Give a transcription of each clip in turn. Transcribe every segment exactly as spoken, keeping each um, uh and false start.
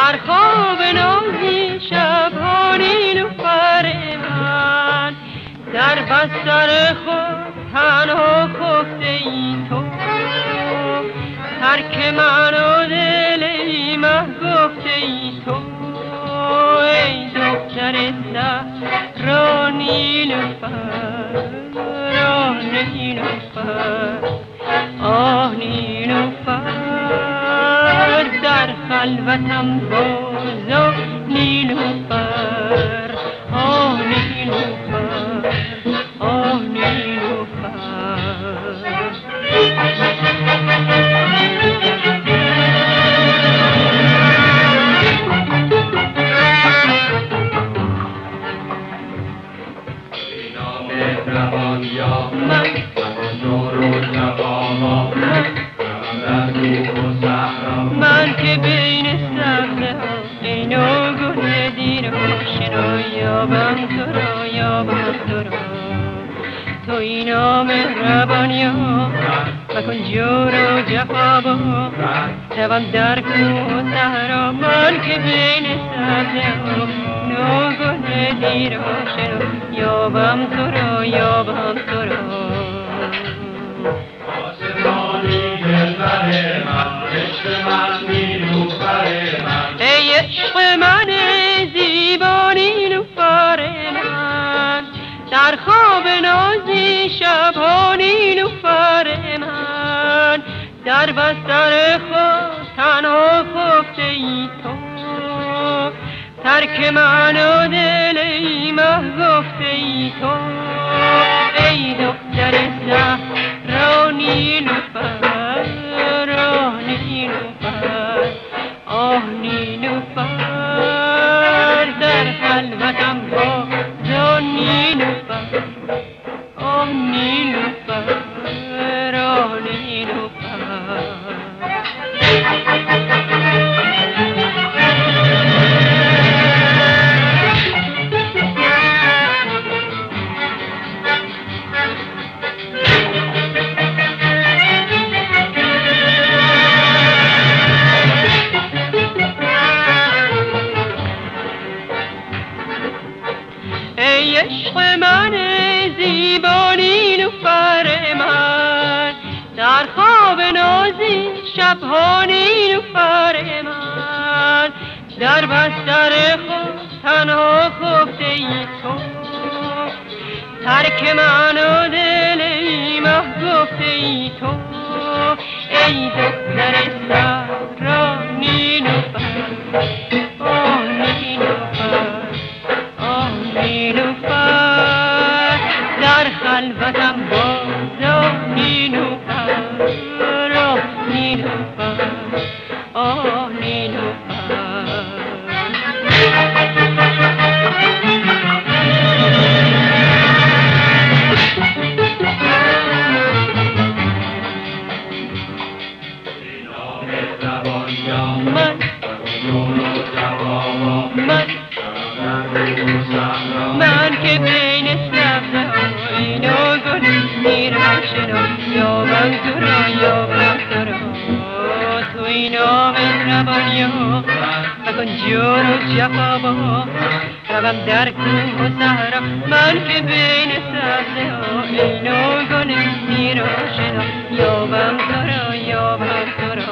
در خواب نازی شبها نیلوفر من، در بستر خود تنها خفته ای تو، ترک من و دل ایمه گفته ای تو، ای دختر سهرا نیلوفر، آه نیلوفر، آه نیلوفر، در خلوتم باز و نیلوفر، آه نیلوفر، آه نیلوفر. من که بین سبزه ها اینو گل دیر شنا یابم تو را، یابم تو را، توی نام مهربانی ها مکن جور و جفا با، دوم در کوه و صحرا. من که بین سبزه ها اینو گل دیر شنا یابم تو را، یابم تو را. ای عشق من زیبا نیلوفر من، در خواب نازی شبها نیلوفر من، در بستر خود تنها خفته ای تو، ترک من و دل ایمه گفته ای تو، ای دختر زهرا نیلوفر، آه نیلوفر، آه نیلوفر، در خلوتم باز نیلوفر، آه نیلوفر، آه نیلوفر. ای عشق من زیبا نیلوفر من، در خواب نازی شبها نیلوفر من، در بستر خود تنها خفته ای تو، ترک من و دل ایمه گفته ای تو، ای دختر سهرا نیلوفر، آه نیلوفر، آه نیلوفر، در خلوتم باز نیلوفر، آه نیلوفر، آه نیلوفر. من من من که بین سبزه ها اینو گل میرم شنا یابم تو را، یابم تو را، توی نام مهربانی ها مکن جور و جفا با، روم در کوه و صحرا. من که بین سبزه ها اینو گل میرم شنا یابم تو را، یابم تو را.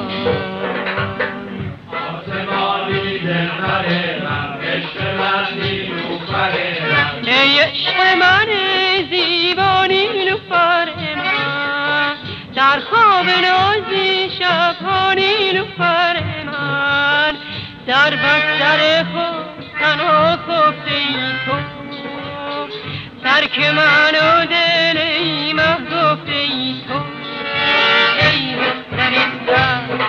ای عشق من زیبا نیلوفر من، در خواب نازی شبها نیلوفر من، در بستر خود تنها خفته ای تو، ترک من و دل ایمه گفته ای تو، ای دختر